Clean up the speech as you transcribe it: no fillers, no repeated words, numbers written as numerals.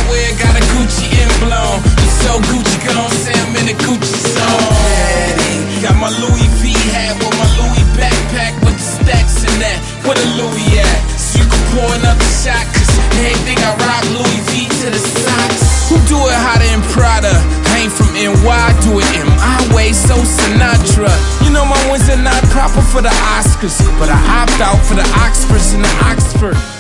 wear got a Gucci emblem. You so Gucci, gon' say I'm in a Gucci song. Daddy, got my Louis V hat with my Louis backpack with the stacks in that. Where the Louis at? So you can pour another shot, cause everything I rock Louis V to the socks. Who do it hotter than Prada? I ain't from NY, do it in my way, so Sinatra. You know my wins are not proper for the Oscars, but I opt out for the Oxfords and the Oxford.